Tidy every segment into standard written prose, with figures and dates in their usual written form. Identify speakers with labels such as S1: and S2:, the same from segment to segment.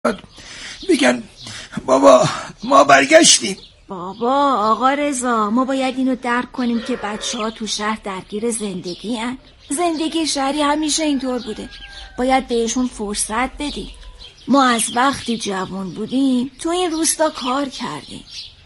S1: میگن بابا ما برگشتیم.
S2: بابا آقا رضا، ما باید اینو درک کنیم که بچه‌ها تو شهر درگیر زندگی هن. زندگی شهری همیشه اینطور بوده، باید بهشون فرصت بدیم. ما از وقتی جوان بودیم تو این روستا کار کردیم.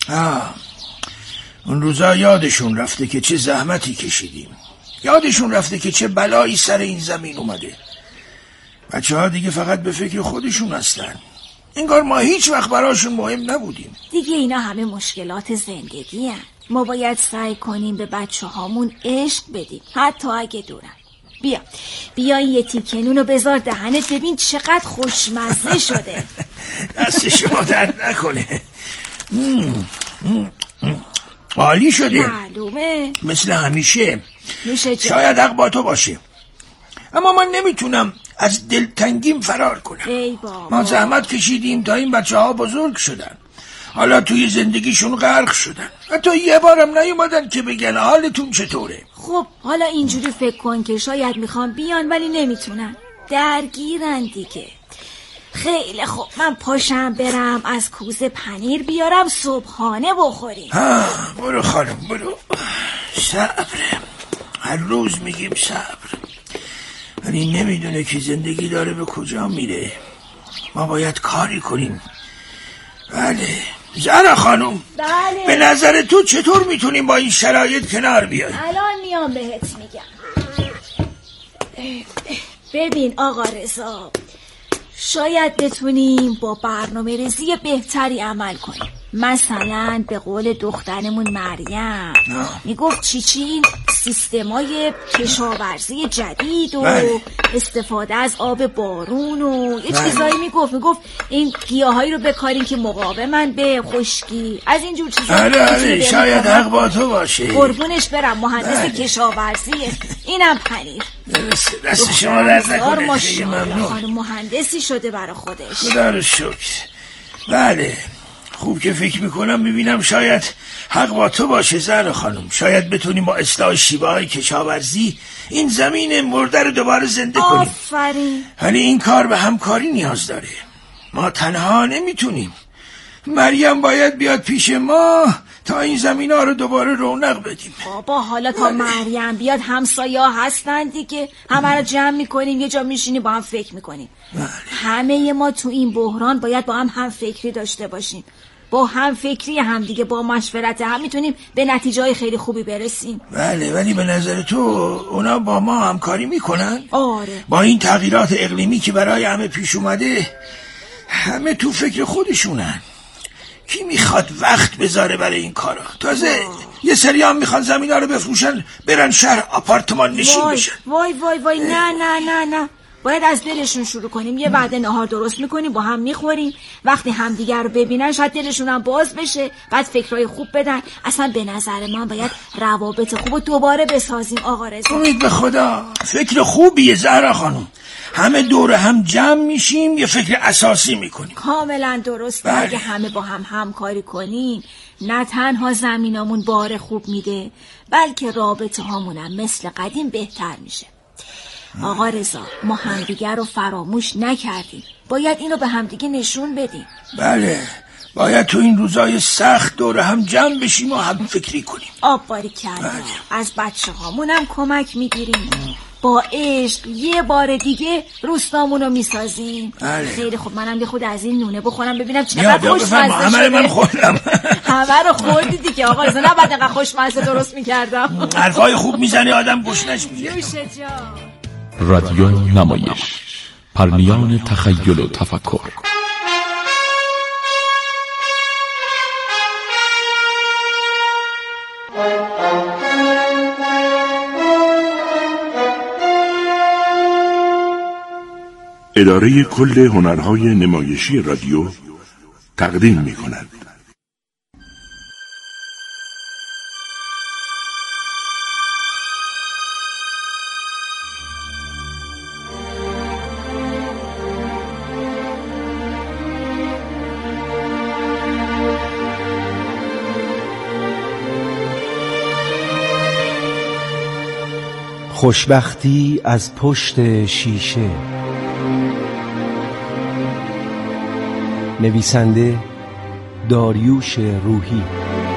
S1: اون روزا یادشون رفته که چه زحمتی کشیدیم، یادشون رفته که چه بلایی سر این زمین اومده. بچه‌ها دیگه فقط به فکر خودشون هستن، انگار ما هیچ وقت براشون مهم نبودیم.
S2: دیگه اینا همه مشکلات زندگی هن. ما باید سعی کنیم به بچه هامون عشق بدیم، حتی اگه دورن. بیا این یه تیکه نونو بذار دهنت، ببین چقدر خوشمزه شده.
S1: دست شما درد نکنه. عالی شده.
S2: معلومه
S1: مثل همیشه.
S2: نوشه جان.
S1: شاید حق با تو باشه، اما من نمیتونم از دلتنگیم فرار کنم.
S2: ای بابا،
S1: ما زحمت کشیدیم تا این بچه ها بزرگ شدن، حالا توی زندگیشون غرق شدن، حتی یه بارم نیومدن که بگن حالتون چطوره.
S2: خب حالا اینجوری فکر کن که شاید میخوان بیان ولی نمیتونن، درگیرن دیگه. خیلی خوب، من پاشم برم از کوزه پنیر بیارم صبحانه بخوریم.
S1: برو خانم برو. صبر، هر روز میگیم صبر، ولی نمیدونه که زندگی داره به کجا میره. ما باید کاری کنیم. بله زهرا خانم.
S2: بله.
S1: به نظر تو چطور میتونیم با این شرایط کنار بیاییم؟
S2: الان میام بهت میگم. ببین آقا رضا، شاید بتونیم با برنامه ریزی بهتری عمل کنیم. مثلا به قول دخترمون مریم میگفت چی سیستمای کشاورزی جدید و استفاده از آب بارون و یه چیزایی میگفت این گیاهایی رو بکاریم که مقاومن به خشکی، از اینجور چیزا.
S1: آره شاید حق با تو باشه.
S2: قربونش برم، مهندس کشاورزیه. اینم پنیر.
S1: دست شما درد نکنه. خیلی ممنون.
S2: خانم مهندسی شده برای خودش.
S1: خدا رو شکر. بله خوب که فکر میکنم میبینم شاید حق با تو باشه زهرا خانم. شاید بتونیم با اصلاح شیوه‌های کشاورزی این زمین مرده رو دوباره زنده کنیم.
S2: آفرین.
S1: ولی این کار به همکاری نیاز داره، ما تنها نمیتونیم. مریم باید بیاد پیش ما تا این زمینا رو دوباره رونق بدیم.
S2: بابا حالا تا مریم بیاد همسایا هستن دیگه، همه رو جمع میکنیم یه جا میشینیم با هم فکر میکنیم. همه ما تو این بحران باید با هم فکری داشته باشیم. با هم فکری هم دیگه، با مشورت هم میتونیم به نتیجه‌های خیلی خوبی برسیم.
S1: بله ولی به نظر تو اونا با ما همکاری میکنن؟
S2: آره.
S1: با این تغییرات اقلیمی که برای همه پیش اومده همه تو فکر خودشونن. کی میخواد وقت بذاره برای این کارا؟ تازه یه سری هم میخوان زمینا رو بفروشن برن شهر آپارتمان نشین بشن.
S2: وای نه باید از دلشون شروع کنیم. یه وعده نهار درست میکنیم با هم میخوریم، وقتی همدیگر رو ببینن شاید دلشون هم باز بشه، بعد فکرای خوب بدن. اصلا به نظر من باید روابط خوب رو دوباره بسازیم آقا رضا.
S1: امید به خدا فکر خوبیه زهرا خانم. همه دور هم جمع میشیم یه فکر اساسی میکنیم.
S2: کاملا درسته. اگه همه با هم همکاری کنیم نه تنها زمینامون بار خوب میده، بلکه رابطه هامونم مثل قدیم بهتر میشه. آقا رضا ما همدیگر رو فراموش نکردیم، باید اینو به همدیگه نشون بدیم.
S1: بله باید تو این روزای سخت دور هم جمع بشیم و هم فکری کنیم.
S2: باریکلا. از بچه هامونم کمک میگیریم، با عشق یه بار دیگه روستامونو میسازیم. خیلی خوب، منم یه خود از این نونه بخورم ببینم چقدر خوشمزه شده.
S1: من خوردم.
S2: همه رو خوردی دیگه آقا رضا، نباید اینقدر خوشمزه درست میکردم.
S1: حرفای خوب میزنی آدم گشنش میشه.
S2: نوشه جان.
S3: رادیو نمایش، پرنیان تخیل و تفکر.
S4: اداره کل هنرهای نمایشی رادیو تقدیم می‌کند.
S5: خوشبختی از پشت شیشه. نویسنده داریوش روحی.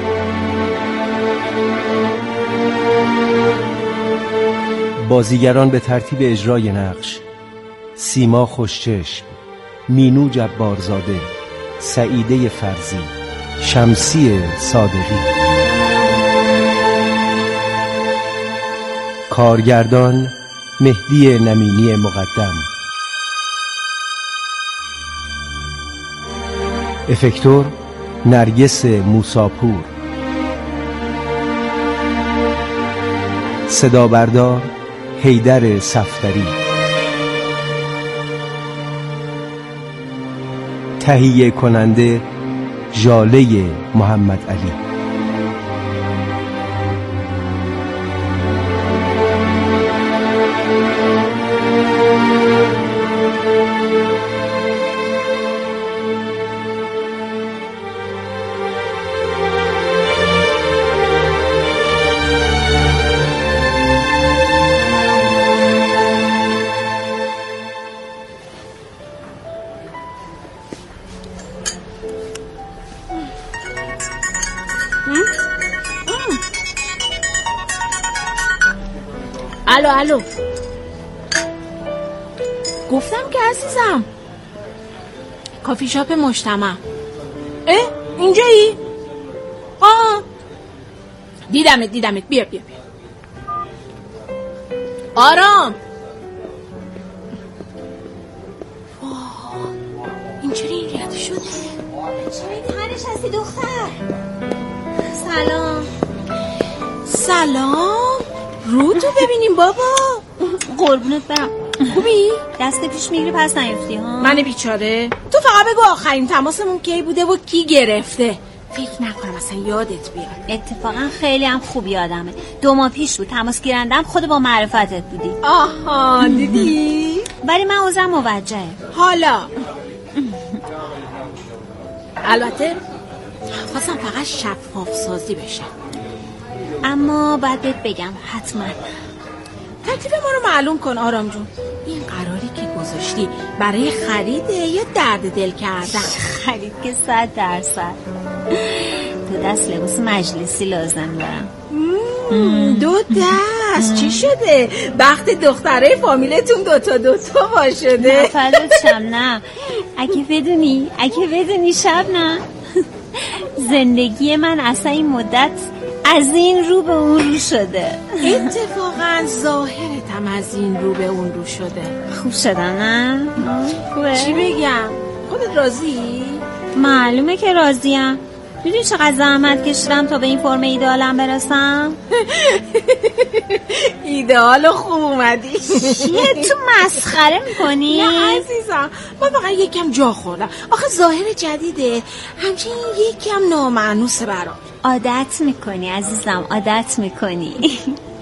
S5: بازیگران به ترتیب اجرای نقش: سیما خوشچشم، مینو جبارزاده، سعیده فرزی، شمسی صادقی. کارگردان مهدی نمینی مقدم. افکتور نرگس موساپور. صدا بردار حیدر صفدری. تهیه کننده ژاله محمد علی.
S2: الو گفتم که عزیزم کافی شاپ مجتمع. اینجایی؟ دیدمت بیا آرام. اینجوری اینجوری شده.
S6: چه تنش هستی دختر؟
S2: سلام رو تو ببینیم بابا.
S6: قربونت برم.
S2: خوبی؟
S6: دست پیش میگیری پس نیفتی ها؟
S2: من بیچاره. تو فقط بگو آخرین تماسمون کی بوده و کی گرفته. فکر نکنم اصلا یادت بیاد.
S6: اتفاقا خیلی هم خوب یادمه. 2 ماه پیش بود تماس گیرندم خود با معرفتت بودی.
S2: آها دیدی؟
S6: ولی من اوضاع موجهه.
S2: حالا البته خواستم فقط شفاف سازی بشه.
S6: اما بعد بهت بگم حتما.
S2: تکلیف ما رو معلوم کن آرام جون. این قراری که گذاشتی برای خریده یا درد دل کردن؟
S6: خرید که 100%. تو دست لباس مجلسی لازم دارم.
S2: 2 دست چی شده؟ بخت دخترای فامیلتون 2 با شده.
S6: فلوتشم نه. اگه بدونی شب نه. زندگی من اصلا این مدت از این رو به اون رو شده.
S2: اتفاقا ظاهرت هم از این رو به اون رو شده.
S6: خوب شده نه؟ خوبه؟
S2: چی بگم؟ خودت راضی؟
S6: معلومه که راضیم. میدونی چقدر زحمت کشیدم تا به این فرم ایدئالم برسم؟
S2: ایدئال خوب اومدی.
S6: چیه تو مسخره میکنی؟
S2: نه عزیزم من فقط یکم جا خوردم. آخه ظاهر جدیده همچنین یکم نامعنوسه برام.
S6: عادت میکنی عزیزم، عادت میکنی.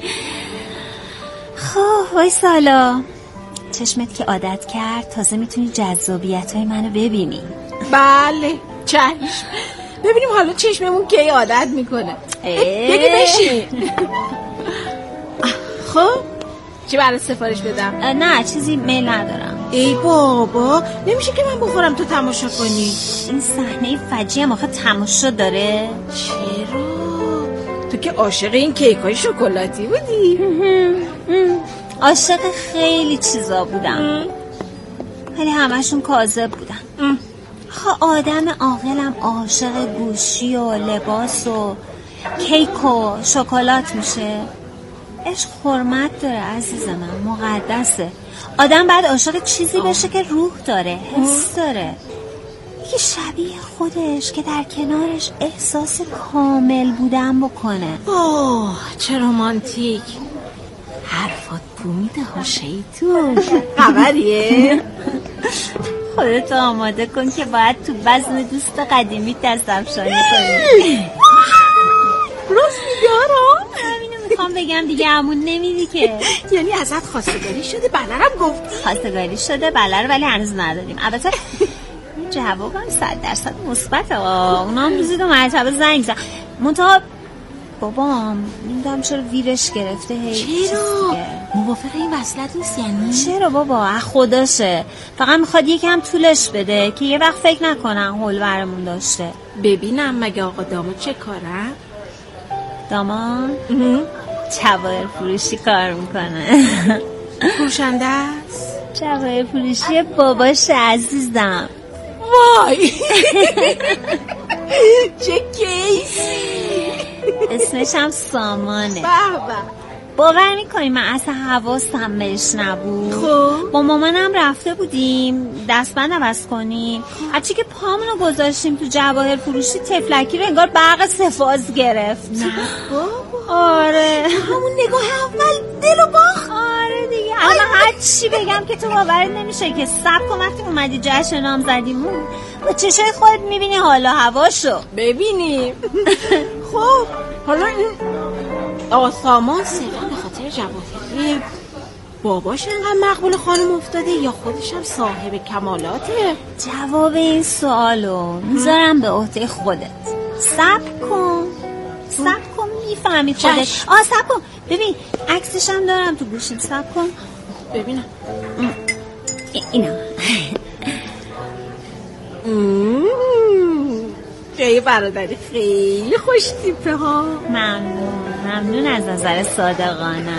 S6: خب وای سالا چشمت که عادت کرد تازه میتونی جذابیت‌های منو ببینی.
S2: بله چشم. ببینیم حالا چشممون کی عادت میکنه. بگی بشین. خب چی برای سفارش بدم؟
S6: نه چیزی میل ندارم.
S2: ای بابا نمیشه که من بخورم تو تماشا کنی.
S6: این صحنه فجیع هم آخه تماشا داره.
S2: چرا؟ تو که عاشق این کیکای شکلاتی بودی.
S6: عاشق خیلی چیزا بودم ولی همشون کاذب بودن. آدم عاقلم عاشق گوشی و لباس و کیک و شکلات میشه؟ عشق حرمت داره عزیز من، مقدسه. آدم باید عاشق چیزی بشه که روح داره، حس داره، یکی شبیه خودش که در کنارش احساس کامل بودن بکنه.
S2: چه رومانتیک. حرفات بومیده ها شیطون. خبریه؟
S6: خودتو آماده کن که باید تو بزم دوست قدیمی دستفشانی کنی.
S2: راست میگارم؟
S6: همینو میخوام بگم دیگه همون نمیدی که.
S2: یعنی ازت خواستگاری شده بلرم گفتی؟
S6: خواستگاری شده بلر ولی هنوز نداریم. البته جوابم 100% مثبته. اونا هم روزی 2 مرتبه زنگ زدن. منتها بابام نمیدونم چرا ویرش گرفته.
S7: چرا؟ موافق این وصلت نیست یعنی؟
S6: چرا بابا؟ خداشه، فقط میخواد یکم طولش بده که یه وقت فکر نکنن حول برمون داشته.
S7: ببینم مگه آقا داماد چه کارن؟
S6: داماد؟ جواهر فروشی کار میکنه.
S7: فروشنده است؟
S6: جواهر فروشی باباش عزیزم.
S7: وای چه کیسی.
S6: اسمش هم سامانه.
S7: بابا
S6: باور میکنی من اصلا حواسم بهش نبود.
S7: خب
S6: با مامانم رفته بودیم دستبند عوض کنیم، هرچی که پامونو گذاشتیم تو جواهر فروشی تفلکی رو انگار برق سفاز گرفت.
S7: نه بابا.
S6: آره
S7: همون نگاه اول دلو باخت.
S6: آره دیگه. اما هر چی بگم که تو باورت نمیشه که صبر کن وقتی اومدی جشن نام زدیمون با چشای خودت میبینی حالا هواشو.
S7: ببینیم. خب حالا این آسامان صرفا به خاطر جواهری باباش انقدر مقبول خانم افتاده یا خودش هم صاحب کمالاته؟
S6: جواب این سوالو میذارم به عهده خودت. صبر کن میفهمی خودت. صبر کن ببین عکسش هم دارم تو گوشیم. صبر کن
S7: ببینم.
S6: اینا
S7: خیلی برادری خیلی خوش تیپه ها.
S6: ممنون از نظر صادقانه.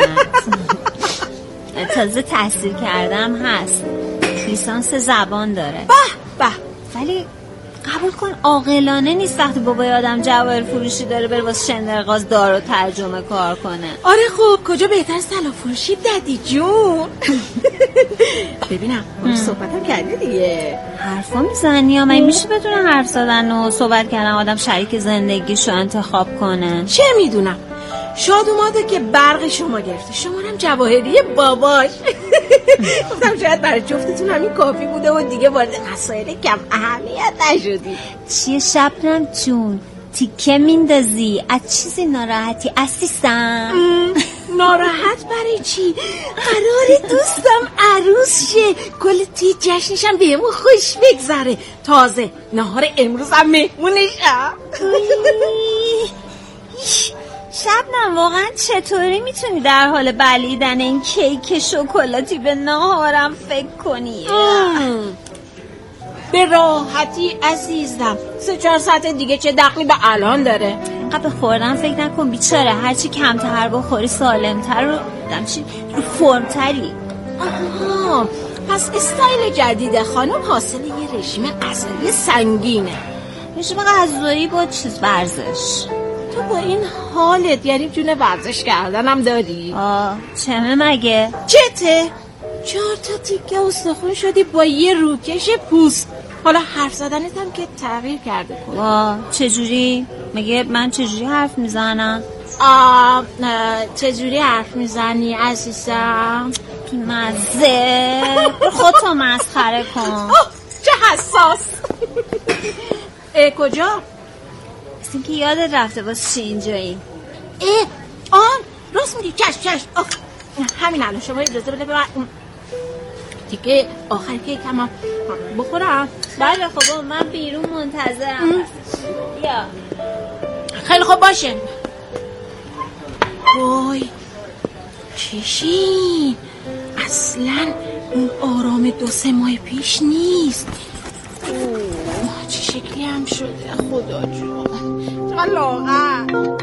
S6: تازه تحصیل کردم هست، لیسانس زبان داره.
S7: به
S6: ولی قبول کن عاقلانه نیست وقتی بابای آدم جواهر فروشی داره بره واسه شندرغاز دارو ترجمه کار کنه.
S7: آره خب کجا بهتر سلا فروشی ددی جون. ببینم صحبتم کردی دیگه.
S6: حرفا میزنی یا من میشه بدون حرف زدن و صحبت کردن آدم شریک زندگیشو انتخاب کنه؟
S7: چه میدونم شاد اومده که برق شما گرفته، شمارم جواهری باباش. گفتم شاید برای جفتتون همین کافی بوده و دیگه وارد مسائل کم اهمیت نشدی.
S6: چیه شبنم جون تیکه میندازی؟ از چیزی ناراحتی عزیزم؟
S7: ناراحت برای چی؟ قرار دوستم عروس شه، کل تی جشنشم بهمون خوش بگذره، تازه نهار امروز هم مهمونشم.
S6: شبنم واقعا چطوری میتونی در حال بلیدن این کیک شکلاتی به ناهارم فکر کنی؟
S7: به راحتی عزیزم، 3-4 ساعت دیگه چه دخلی به الان داره؟
S6: قبل خوردن فکر نکن بیچاره، هرچی کمتر بخوری سالمتر و دمچی رو فرمتری.
S7: آها پس استایل جدید خانم حاصل یه رژیم غذایی سنگینه.
S6: رژیم غذایی با چیز ورزش.
S7: تو با این حالت یعنی جون ورزش کردنم داری؟
S6: چمه مگه؟
S7: چته؟ 4 تا تیکه استخون شدی با یه روکش پوست. حالا حرف زدنت هم که تغییر کرده کن.
S6: چجوری؟ مگه من چجوری حرف میزنم؟
S7: چجوری حرف میزنی عزیزم؟
S6: مزه خودتو مسخره کن.
S7: چه حساس. کجا؟
S6: مثل که یادت رفته باز چی اینجایی.
S7: راست میگی. چشم همین الان شما اجازه بده به من دیگه آخر که یکم بخورم.
S6: بله خب من بیرون منتظرم. بیا.
S7: خیلی خوب باشه. وای چشی اصلا اون آرام 2-3 ماه پیش نیست. چه شکلی هم شده خدا جون. چقدر لاغر.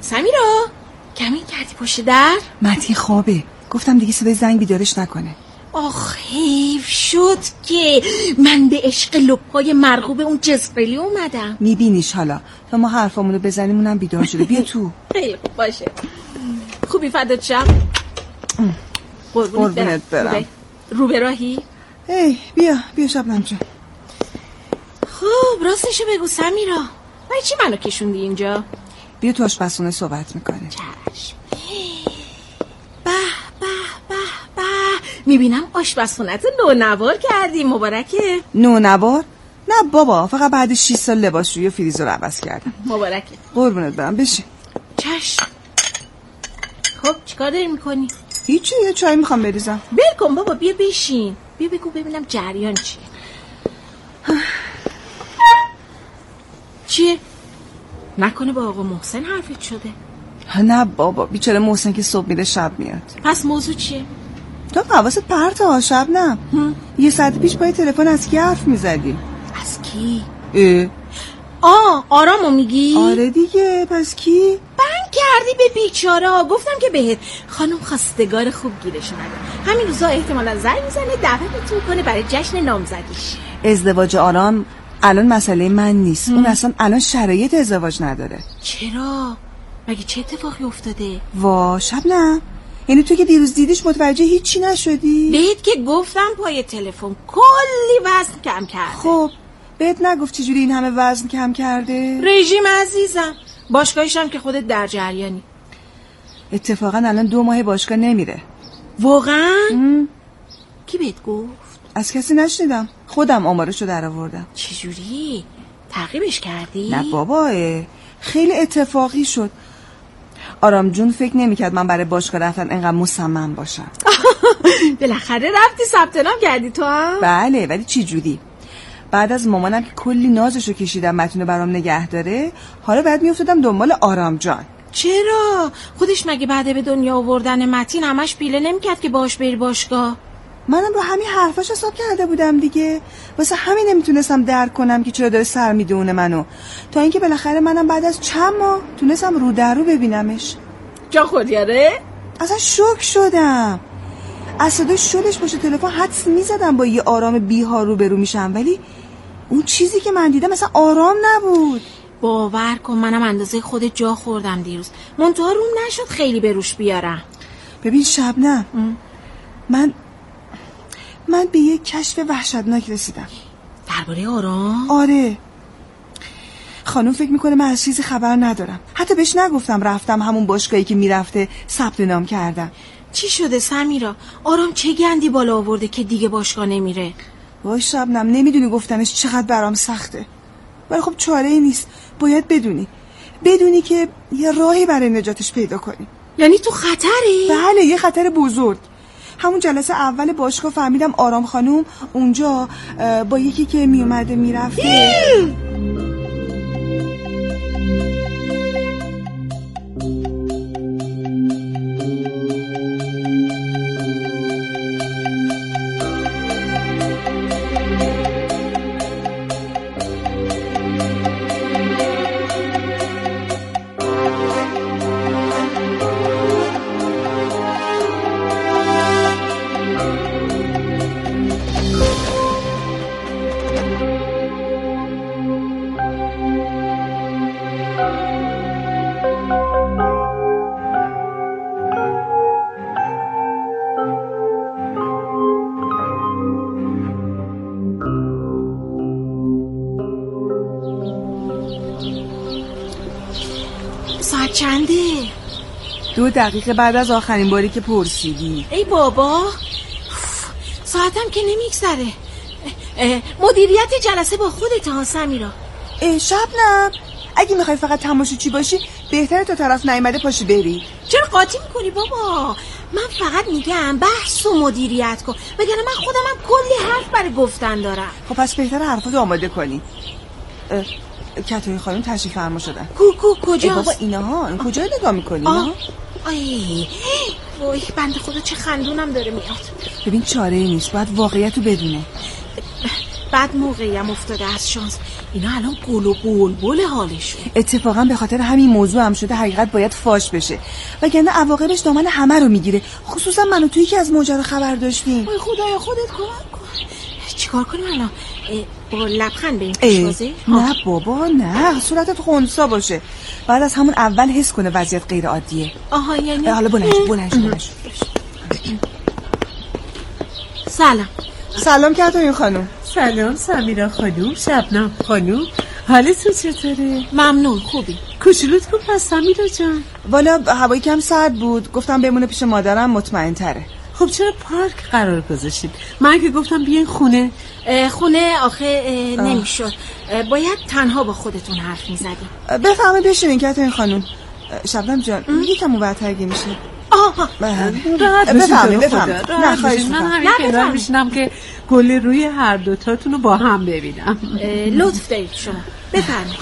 S7: سمیرا کمی کردی پشت در؟
S8: متی خوابه، گفتم دیگه صدای زنگ بیدارش نکنه.
S7: آخ حیف شد که من به عشق لپای مرغوب اون جزقلی اومدم.
S8: میبینیش حالا تا ما حرفامونو بزنیم اونم بیدار شده. بیا تو.
S7: خیلی خوب باشه. خوبی فدات شم.
S8: قربونت برم.
S7: رو به راهی؟
S8: ای بیا شبنم جون.
S7: خب راستشو بگو سمیرا، برای چی منو کشوندی اینجا؟
S8: بیا تو آشپزخونه صحبت میکنه.
S7: چشم. به میبینم آشپزخونه‌تو نونوار کردی، مبارکه.
S8: نونوار؟ نه بابا، فقط بعد 6 سال لباسشویی و فریزر رو عوض کردم.
S7: مبارکه.
S8: قربونت برم، بشین.
S7: چشم. خب چیکار داری میکنی؟
S8: هیچی، یه چای میخوام بریزم.
S7: بل کن بابا، بیا بشین، بیا بگو ببینم جریان چیه. چیه؟ نکنه با آقا محسن حرفت شده؟
S8: نه بابا، بیچاره محسن که صبح میره شب میاد.
S7: پس موضوع چیه؟
S8: تو حواست پرته ها شبنم. یه ساعت پیش با تلفن از کی حرف میزدی؟
S7: از کی؟
S8: آرامو
S7: میگی؟
S8: آره دیگه، پس کی؟
S7: بند کردی به بیچاره. گفتم که بهت خانم خواستگار خوب گیرش اومده، همین روزا احتمالا زنگ میزنه دعوتتون کنه برای جشن نامزدیش.
S8: ازدواج آرام الان مسئله من نیست. اون اصلا الان شرایط ازدواج نداره.
S7: چرا؟ مگه چه اتفاقی افتاده؟
S8: وا شبنم، یعنی تو که دیروز دیدیش متوجه هیچی نشدی؟
S7: بهت که گفتم پای تلفن کلی وزن کم کرده.
S8: خب بهت نگفت چجوری این همه وزن کم کرده؟
S7: رژیم عزیزم، باشگاهش هم که خودت در جریانی.
S8: اتفاقا الان 2 ماه باشگاه نمیره.
S7: واقعا؟ کی بهت گفت؟
S8: از کسی نشنیدم، خودم آمارشو در آوردم.
S7: چجوری؟ تعقیبش کردی؟
S8: نه بابا، خیلی اتفاقی شد. آرام جون فکر نمی‌کرد من برای باشگاه رفتن اینقدر مصمم باشم.
S7: بالاخره رفتی ثبت نام کردی تو هم؟
S8: بله، ولی چی جوری؟ بعد از مامانم که کلی نازشو کشیدم متینو برام نگه داره، حالا بعد میافتادم دنبال آرام جان.
S7: چرا؟ خودش مگه بعد به دنیا آوردن متین همش پیله نمی‌کرد که باش بری باشگاه؟
S8: منم رو همین حرفاش حساب کرده بودم دیگه، واسه همین نمیتونستم درک کنم که چرا داره سر میدونه منو، تا اینکه بالاخره منم بعد از چند ماه تونستم رو در رو ببینمش.
S7: جا خودیاره؟
S8: اصلا شوک شدم. از صدای شلش باشه تلفن حدس میزدم با یه آرام بی‌ها روبرو میشم، ولی اون چیزی که من دیدم مثلا آرام نبود.
S7: باور کن منم اندازه خود جا خوردم دیروز، منتها روم نشد خیلی به روش بیارم.
S8: ببین شبنم، من به یه کشف وحشتناک رسیدم.
S7: درباره آرام؟
S8: آره. خانم فکر میکنه من از چیزی خبر ندارم. حتی بهش نگفتم رفتم همون باشگاهی که میرفته ثبت نام کردم.
S7: چی شده سمیرا؟ آرام چه گندی بالا آورده که دیگه باشگاه نمیره؟
S8: وای شبنم، نمیدونی گفتنش چقدر برام سخته، ولی خب چاره ای نیست. باید بدونی که یه راهی برای نجاتش پیدا کنی.
S7: یعنی تو خطری؟
S8: بله، یه خطر بزرگ. همون جلسه اول باشگاه فهمیدم آرام خانوم اونجا با یکی که میومده میرفته.
S7: ساعت چنده؟
S8: 2 دقیقه بعد از آخرین باری که پرسیدی.
S7: ای بابا، ساعتم که نمیگذره. مدیریت جلسه با خودت ها سمیرا.
S8: شبنم، اگه میخوای فقط تماشاچی باشی بهتره تا طرف نیامده پاشی بری.
S7: چرا قاطی میکنی بابا؟ من فقط میگم بحث و مدیریت کن، وگرنه من خودمم کلی حرف برای گفتن دارم.
S8: خب پس بهتره حرفاتو آماده کنی. کتوی خانم تشریف فرما شدن.
S7: کجاست؟
S8: بابا اینها کجا نگاه میکنی؟
S7: وای بنده خدا چه خندونم داره میاد.
S8: ببین چاره ای نیست، باید واقعیتو بدونه.
S7: بعد موقعی هم افتاده از شانس. اینا الان گل و بلبل حالشون.
S8: اتفاقا به خاطر همین موضوع هم شده حقیقت باید فاش بشه، وگرنه عواقبش دامن همه رو میگیره، خصوصا من و تویی که از ماجرا خبر داشتیم.
S7: وای خدایا خودت کمک کن. چیکار کنیم الان؟ با لبخند به این پیشوازه؟
S8: نه بابا نه، صورتت خنثی باشه، بعد از همون اول حس کنه وضعیت غیر عادیه.
S7: آها یعنی
S8: حالا بلند شو. سلام کاتوین خانم.
S9: سلام سمیرا خانم، شبنم خانم، حالتون چطوره؟
S7: ممنون، خوبی.
S9: کوچولوت کو پس سمیرا جان؟
S8: والا هوایی کم سرد بود، گفتم بمونه پیش مادرم مطمئن تره.
S9: خب چرا پارک قرار گذاشتین؟ من که گفتم بیاین خونه.
S7: خونه آخه نمیشد، باید تنها با خودتون حرف میزدیم.
S8: بفهمه بشینین کاتوین خانم. شبنم جان یکم اونورترگی میشه.
S7: آها
S8: بفهمین. نه خواهش
S9: میکنم. من همین کنار میشینم که گل روی هر دوتاتون رو با هم ببینم.
S7: لطف دارید شما. بفهمین.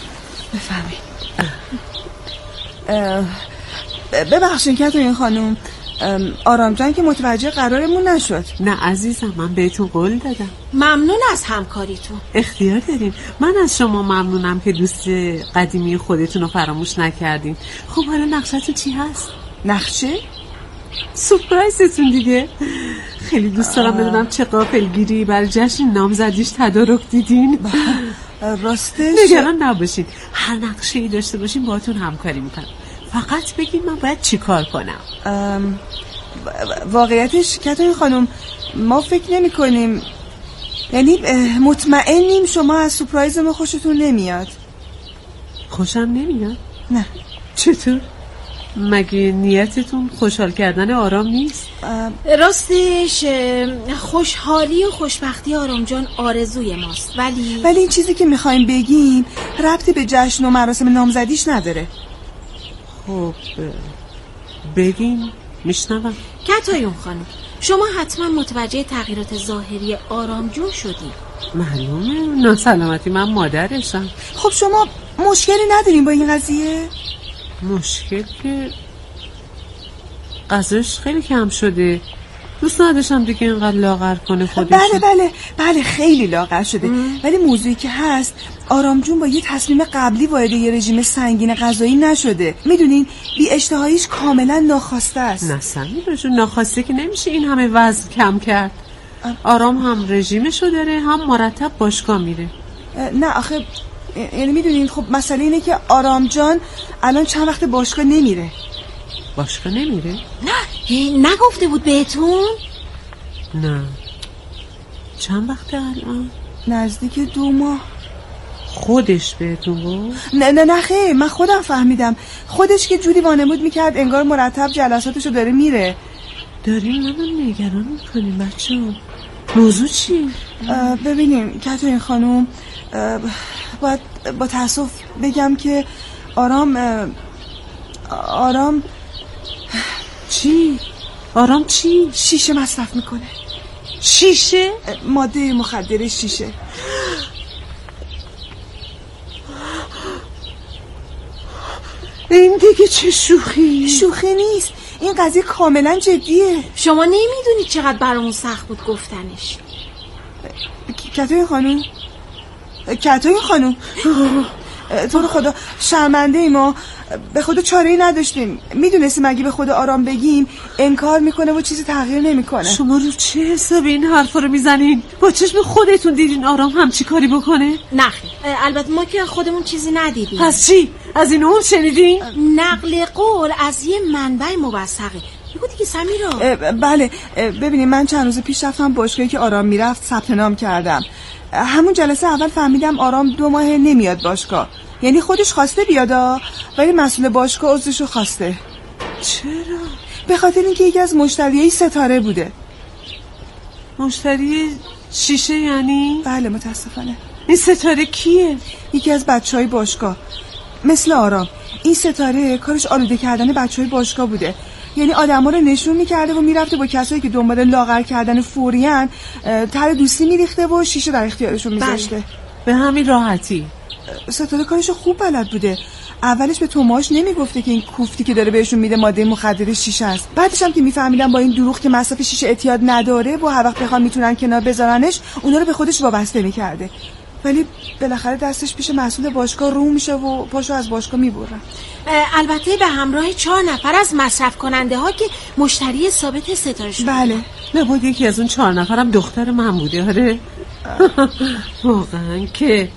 S8: ببخشین کاتوین خانم، آرام جان که متوجه قرارمون نشد.
S9: نه عزیزم، من بهتون قول دادم.
S7: ممنون از همکاریتون.
S9: اختیار دارین. من از شما ممنونم که دوست قدیمی خودتون رو فراموش نکردین. خب حالا نقشتون چی هست؟
S8: نقشه؟
S9: سورپرایزتون دیگه. خیلی دوست دارم بدونم چه غافلگیری برای جشن نامزدیش تدارک دیدین.
S8: راستش
S9: نگران نباشین، هر نقشه‌ای داشته باشین باهاتون همکاری میکنم. فقط بگین من باید چی کار کنم.
S8: واقعیتش کاتوین خانم ما فکر نمی کنیم، یعنی مطمئنیم شما از سورپرایز ما خوشتون نمیاد.
S9: خوشم نمیاد؟
S8: نه.
S9: چطور؟ مگه نیتتون خوشحال کردن آرام نیست؟
S7: راستش خوشحالی و خوشبختی آرام جان آرزوی ماست، ولی
S8: این چیزی که میخوایم بگیم ربطی به جشن و مراسم نامزدیش نداره.
S9: خب بگین میشنوم.
S7: کاتوین خانم شما حتما متوجه تغییرات ظاهری آرام جون شدین.
S9: معلومه، ناسلامتی من مادرشم.
S8: خب شما مشکلی ندارین با این قضیه؟
S9: مشکل که غذاش خیلی کم شده، دوست نداشتم دیگه اینقدر لاغر کنه خودش.
S8: بله خیلی لاغر شده. ولی موضوعی که هست آرام جون با یه تصمیم قبلی وارد یه رژیم سنگین غذایی نشده. میدونین بی اشتهاییش کاملا ناخواسته است.
S9: نه سمیرا جون، ناخواسته که نمیشه این همه وزن کم کرد. آرام هم رژیمشو داره هم مرتب باشگاه میره.
S8: نه آخه یعنی میدونین خب مسئله اینه که آرام جان الان چند وقت باشگاه نمیره.
S9: باشگاه نمیره؟
S7: نه نگفته بود بهتون؟
S9: نه. چند وقت الان؟
S8: نزدیک 2 ماه.
S9: خودش بهتون گفت؟
S8: نه خیر، من خودم فهمیدم. خودش که جوری وانمود میکرد انگار مرتب جلساتشو داره میره.
S9: داریم منو نگران میکنیم بچه ها. موضوع چی؟
S8: ببینیم کاتوین خانم، باید با تأسف بگم که آرام
S9: چی؟ آرام چی؟
S8: شیشه مصرف میکنه.
S9: شیشه؟
S8: ماده مخدر شیشه.
S9: این دیگه چه شوخی؟
S8: شوخی نیست، این قضیه کاملا جدیه.
S7: شما نمیدونید چقدر برامون سخت بود گفتنش.
S8: کاتوین خانم تو رو خدا شرمنده ای، ما به خدا چاره‌ای نداشتیم. میدونستیم اگه به خدا آرام بگیم انکار میکنه و چیزی تغییر نمیکنه.
S9: شما رو چه حسابی این حرفا رو میزنین؟ با چشم خودتون دیدین آرام همچی کاری بکنه؟
S7: نه البته ما که خودمون چیزی ندیدیم.
S9: پس چی؟ از این اون شنیدین؟
S7: نقل قول از یه منبع موثقه. بگو دیگه سمیرا.
S8: بله ببینید من چند روز پیش رفتم باشگاهی که آرام میرفت ثبت نام کردم. همون جلسه اول فهمیدم آرام 2 ماه نمیاد باشگاه. یعنی خودش خواسته بیادا، ولی مسئول باشگاه عضوشو خواسته.
S9: چرا؟
S8: به خاطر اینکه یکی از مشتریای ستاره بوده.
S9: مشتری شیشه یعنی؟
S8: بله متاسفانه.
S9: این ستاره کیه؟
S8: یکی از بچهای باشگاه. مثل آرام این ستاره کارش آلوده کردن بچهای باشگاه بوده. یعنی آدما رو نشون میکرده و میرفته با کسایی که دنبال لاغر کردن فوریان تر دوستی میریخته و شیشه در اختیارشون میذاشته.
S9: به همین راحتی؟
S8: ستاره کارشو خوب بلد بوده. اولش به توماش نمیگفته که این کوفتی که داره بهشون میده ماده مخدر شیشه است. بعدش هم که میفهمیدن با این دروغ که مصرف شیشه اعتیاد نداره و هر وقت بخوان میتونن کنار بذارنش، اونا رو به خودش وابسته میکرده. ولی بالاخره دستش پیش مسئول باشگاه رو میشه و پاشو از باشگاه میبرن.
S7: البته به همراه 4 نفر از مصرف کننده ها که مشتری ثابت ستاره شد.
S8: بله.
S9: نبود یکی از اون 4 نفرم دختر من بوده. آره واقعا که.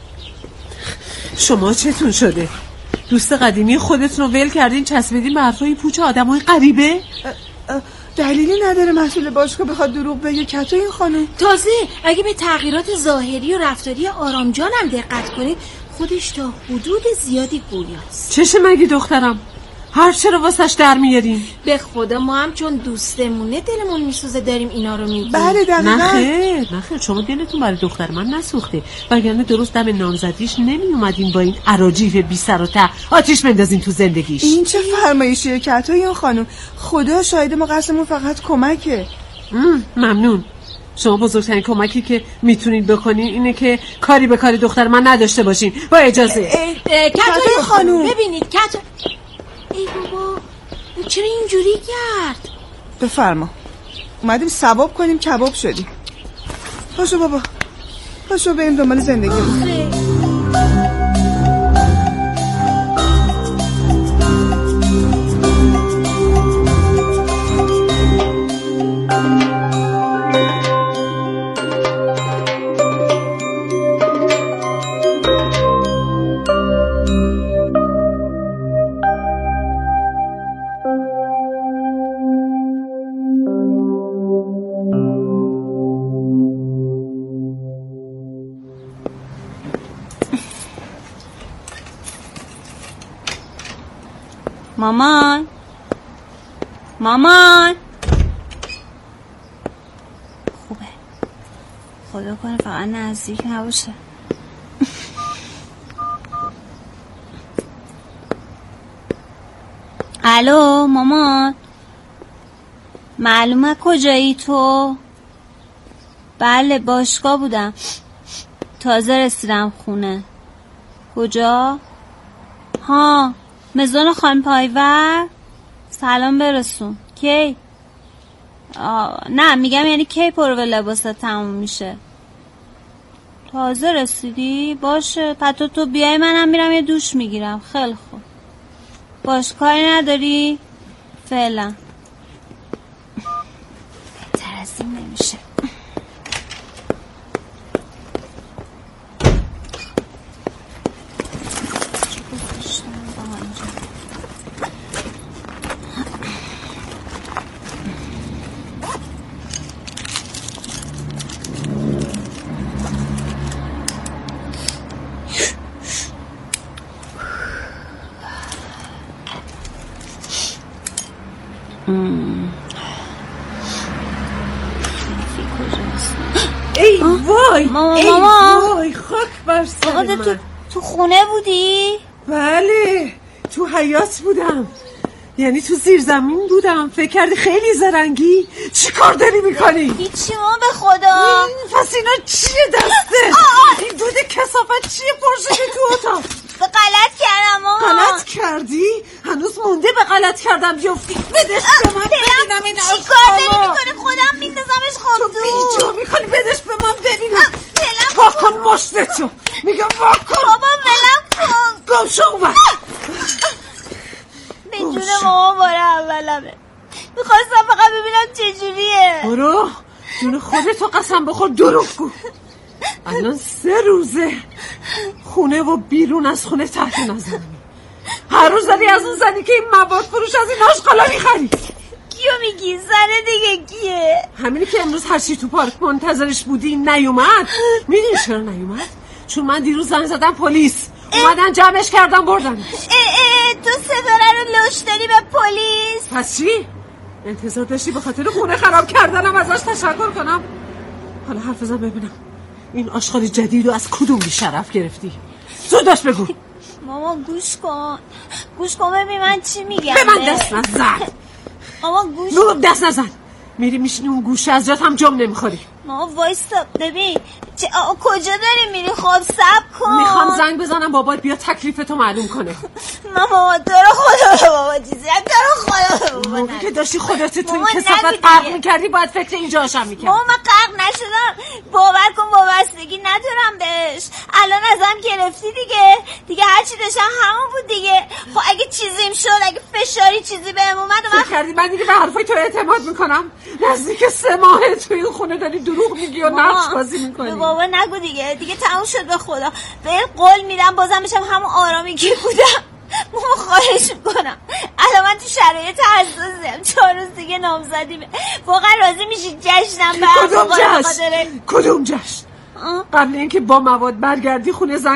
S9: شما چتون شده؟ دوست قدیمی خودتون رو ول کردین چسبیدین به حرفای پوچ آدمای غریبه؟
S8: دلیلی نداره مسئول باشگاه بخواد دروغ بگه کتو این خانم.
S7: تازه اگه به تغییرات ظاهری و رفتاری آرام جانم دقت کنید، خودش تا حدود زیادی گویاست.
S9: چشه مگه دخترم؟ هر چرا واسش در میارین؟
S7: به خدا ما هم چون دوستمونه دلمون میسوزه داریم اینا رو میگیم.
S8: بله دقیقاً.
S9: نخیر شما دلتون برای دختر من نسوخته، وگرنه درست دم نامزدیش نمی اومدین با این اراجیف بی سر و ته آتیش بندازین تو زندگیش.
S8: این چه فرمایشیه کتوی این خانم؟ خدا شاهد ما قصدمون فقط کمکه.
S9: ممنون. شما بزرگترین کمکی که میتونید بکنین اینه که کاری به کاری دختر من نداشته باشین. با اجازه.
S7: کتوی خانم ببینید کتو. ای بابا چرا اینجوری کرد؟
S8: بفرما. اومدیم ثواب کنیم کباب شدیم. پاشو بابا، پاشو بریم دنبال زندگی.
S6: مامان خوبه، خدا کنه فقط نزدیک نباشه. الو مامان، معلومه کجایی تو؟ بله باشگاه بودم، تازه رسیدم خونه. کجا؟ ها مزون خان پایور. سلام برسون. کی؟ نه میگم یعنی کی پرو لباسا تموم میشه؟ تازه رسیدی؟ باشه پس تو بیای منم میرم یه دوش میگیرم. خیلی خوب باش، کاری نداری؟ فعلا. بهتر از این نمیشه.
S9: ای وای
S6: ماما
S9: خاک بر سر من.
S6: تو خونه بودی؟
S9: بله تو حیاط بودم، یعنی تو زیر زمین بودم. فکر کردی خیلی زرنگی؟ چی کار داری میکنی؟
S6: هیچی ما به خدا.
S9: پس اینا چیه دسته؟ این دود کثافت چیه پرشده تو اتاق؟
S6: به غلط کردم ماما.
S9: غلط کردی؟ هنوز مونده به غلط کردم بیافتی. بدش به من ببینم این
S6: چی کار داری میکنی؟ خودم میندازمش خود
S9: تو بیجا میکنی. بدش به من ببینم. واکن مشتتو میگم واکن.
S6: بابا ولم کن.
S9: گم شو اون
S6: به جون ماما باره اولمه. میخواستم فقط ببینم چجوریه.
S9: برو جون خودتو قسم بخور دروغ گو. الان 3 روزه خونه و بیرون از خونه تحت نظرمی. هر روز داری از اون زنی که این مواد فروش از این آشغالا میخری.
S6: کیو میگی؟ زنه دیگه کیه؟
S9: همینی که امروز هرچی تو پارک منتظرش بودی نیومد. میدونی چرا نیومد؟ چون من دیروز زنگ زدم پلیس اومدن جمعش کردن بردن.
S6: تو ستاره رو لش داری به پلیس؟
S9: پس چی؟ انتظار داشتی به خاطر خونه خراب کردنم ازش تشکر کنم؟ حالا حرف بزن ببینم این آشغال جدید رو از کدوم بی شرف گرفتی؟ زودش بگو.
S6: ماما گوش کن ببین من چی میگم.
S9: به من دست نزن.
S6: ماما گوش
S9: دست نزن. میری میشینی اون گوشه از جات هم جم نمیخوری.
S6: ماما وایستا ببین کجا داری میری؟ خب صبر کن.
S9: میخوام زنگ بزنم بابات بیا تکلیفتو معلوم کنه.
S6: ماما تو رو خدا بابا چیزی تو رو خدا
S9: موقعی که داشتی خودت تو این کثافت غرق میکردی باید فکر اینجاشم میکردی.
S6: ماما من غرق نشدم، باور کن وابستگی ندارم بهش. الان ازم گرفتی دیگه هرچی داشتم همون بود دیگه. خب اگه چیزیم شد، اگه فشاری چیزی بهم اومد
S9: فکر کردی من دیگه به حرفای تو اعتماد میکنم؟ نزدیک 3 ماه تو این خونه داری دروغ میگی و نقش بازی میکنی.
S6: بابا نگو دیگه تموم شد به خدا. به قول میدم بازم بشم همون آرامی که بودم. ماما خواهش میکنم الان من تو شرایط حساسیم، 4 روز دیگه نامزدیمه. واقعا راضی میشی جشنم
S9: کدوم جشن؟ قبل اینکه با مواد برگردی خونه زنگ